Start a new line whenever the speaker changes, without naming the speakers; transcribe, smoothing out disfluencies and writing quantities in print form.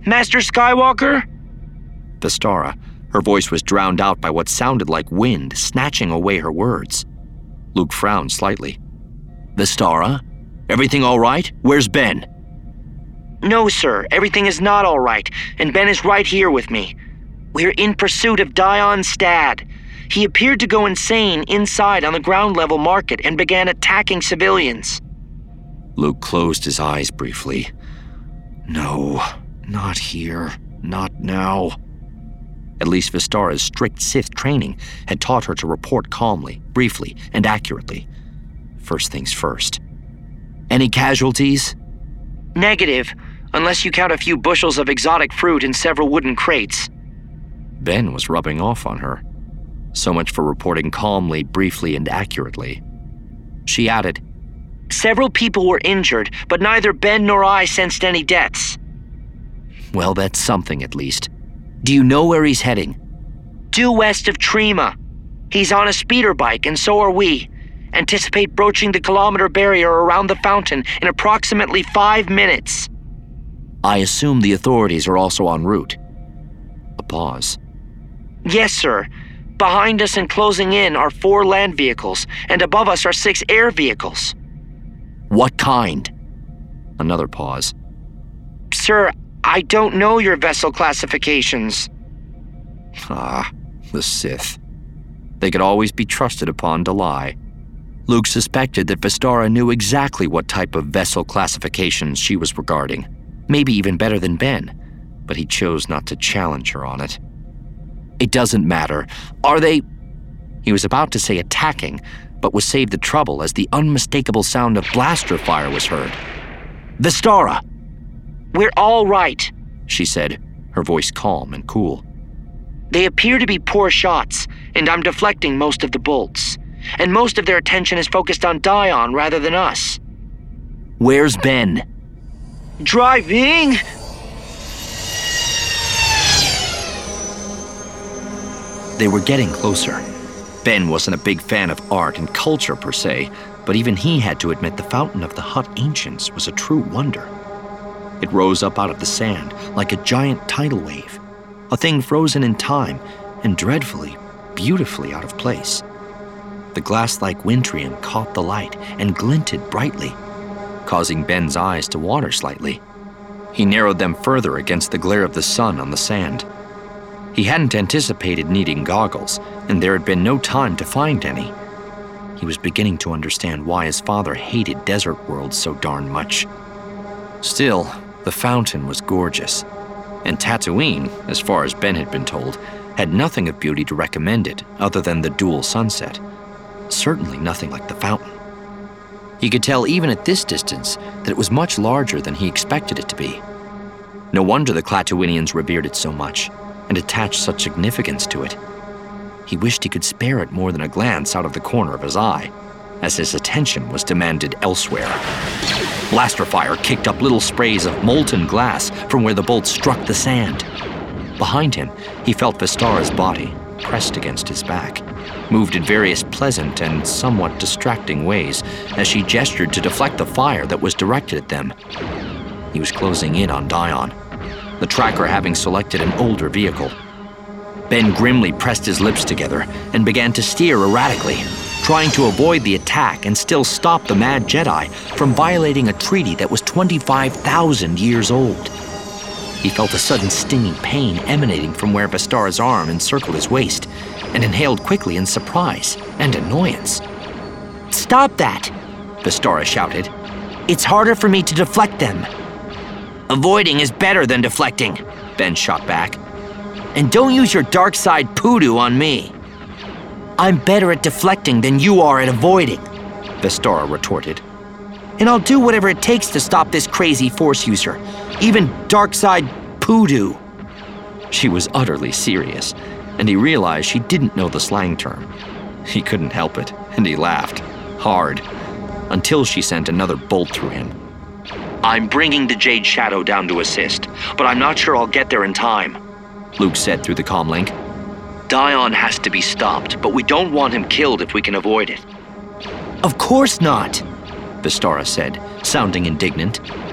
Master Skywalker?
Vestara. Her voice was drowned out by what sounded like wind snatching away her words. Luke frowned slightly. Vestara? Everything all right? Where's Ben?
No, sir. Everything is not all right, and Ben is right here with me. We're in pursuit of Dion Stad. He appeared to go insane inside on the ground-level market and began attacking civilians.
Luke closed his eyes briefly. No, not here. Not now. At least Vestara's strict Sith training had taught her to report calmly, briefly, and accurately. First things first. Any casualties?
Negative, unless you count a few bushels of exotic fruit and several wooden crates.
Ben was rubbing off on her. So much for reporting calmly, briefly, and accurately. She added,
Several people were injured, but neither Ben nor I sensed any deaths.
Well, that's something at least. Do you know where he's heading?
Due west of Trima. He's on a speeder bike, and so are we. Anticipate broaching the kilometer barrier around the fountain in approximately 5 minutes.
I assume the authorities are also en route. A pause.
Yes, sir. Behind us and closing in are 4 land vehicles, and above us are 6 air vehicles.
What kind? Another pause.
Sir, I don't know your vessel classifications.
Ah, the Sith. They could always be trusted upon to lie. Luke suspected that Vestara knew exactly what type of vessel classifications she was regarding, maybe even better than Ben, but he chose not to challenge her on it. It doesn't matter. Are they... He was about to say attacking, but was saved the trouble as the unmistakable sound of blaster fire was heard. Vestara!
We're all right,
she said, her voice calm and cool.
They appear to be poor shots, and I'm deflecting most of the bolts. And most of their attention is focused on Dion rather than us.
Where's Ben?
Driving!
They were getting closer. Ben wasn't a big fan of art and culture per se, but even he had to admit the Fountain of the Hutt Ancients was a true wonder. It rose up out of the sand like a giant tidal wave, a thing frozen in time and dreadfully, beautifully out of place. The glass-like Wintrium caught the light and glinted brightly, causing Ben's eyes to water slightly. He narrowed them further against the glare of the sun on the sand. He hadn't anticipated needing goggles, and there had been no time to find any. He was beginning to understand why his father hated desert worlds so darn much. Still, the fountain was gorgeous, and Tatooine, as far as Ben had been told, had nothing of beauty to recommend it other than the dual sunset. Certainly nothing like the fountain. He could tell even at this distance that it was much larger than he expected it to be. No wonder the Klatooinians revered it so much and attached such significance to it. He wished he could spare it more than a glance out of the corner of his eye, as his attention was demanded elsewhere. Blaster fire kicked up little sprays of molten glass from where the bolts struck the sand. Behind him, he felt Vestara's body pressed against his back, moved in various pleasant and somewhat distracting ways as she gestured to deflect the fire that was directed at them. He was closing in on Dion, the tracker having selected an older vehicle. Ben grimly pressed his lips together and began to steer erratically, trying to avoid the attack and still stop the Mad Jedi from violating a treaty that was 25,000 years old. He felt a sudden stinging pain emanating from where Vestara's arm encircled his waist, and inhaled quickly in surprise and annoyance. "Stop that!" Vestara shouted. "It's harder for me to deflect them." "Avoiding is better than deflecting," Ben shot back. "And don't use your dark side poodoo on me." "I'm better at deflecting than you are at avoiding," Vestara retorted. "And I'll do whatever it takes to stop this crazy Force user, even dark side poodoo." She was utterly serious, and he realized she didn't know the slang term. He couldn't help it, and he laughed, hard, until she sent another bolt through him. "I'm bringing the Jade Shadow down to assist, but I'm not sure I'll get there in time," Luke said through the comlink. "Dion has to be stopped, but we don't want him killed if we can avoid it." "Of course not," Vestara said, sounding indignant.